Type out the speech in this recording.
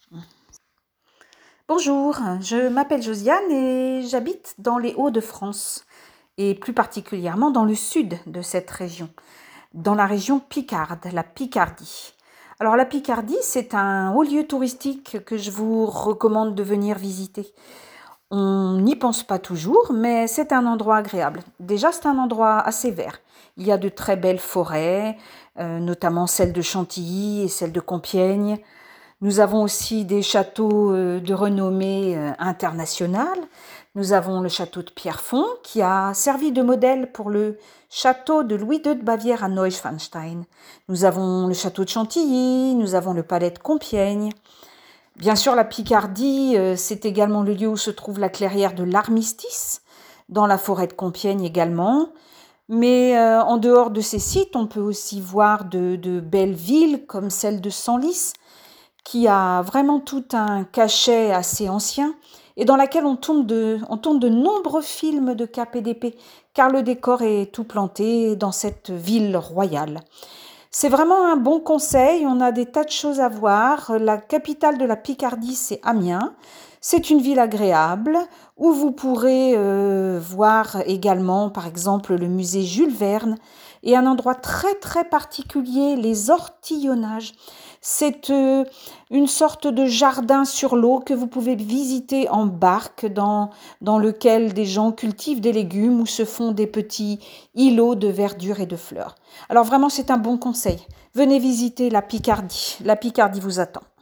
Bonjour, je m'appelle Josiane et j'habite dans les Hauts-de-France et plus particulièrement dans le sud de cette région, dans la région Picarde, la Picardie. Alors la Picardie, c'est un haut lieu touristique que je vous recommande de venir visiter. On n'y pense pas toujours, mais c'est un endroit agréable. Déjà, c'est un endroit assez vert. Il y a de très belles forêts, notamment celle de Chantilly et celle de Compiègne. Nous avons aussi des châteaux de renommée internationale. Nous avons le château de Pierrefonds qui a servi de modèle pour le château de Louis II de Bavière à Neuschwanstein. Nous avons le château de Chantilly, nous avons le palais de Compiègne. Bien sûr, la Picardie, c'est également le lieu où se trouve la clairière de l'Armistice, dans la forêt de Compiègne également. Mais en dehors de ces sites, on peut aussi voir de belles villes comme celle de Senlis, qui a vraiment tout un cachet assez ancien et dans laquelle on tourne de nombreux films de cap et d'épée, car le décor est tout planté dans cette ville royale. C'est vraiment un bon conseil, on a des tas de choses à voir. La capitale de la Picardie, c'est Amiens. C'est une ville agréable où vous pourrez voir également, par exemple, le musée Jules Verne et un endroit très très particulier, les Ortillonnages. C'est une sorte de jardin sur l'eau que vous pouvez visiter en barque dans lequel des gens cultivent des légumes ou se font des petits îlots de verdure et de fleurs. Alors vraiment, c'est un bon conseil. Venez visiter la Picardie. La Picardie vous attend.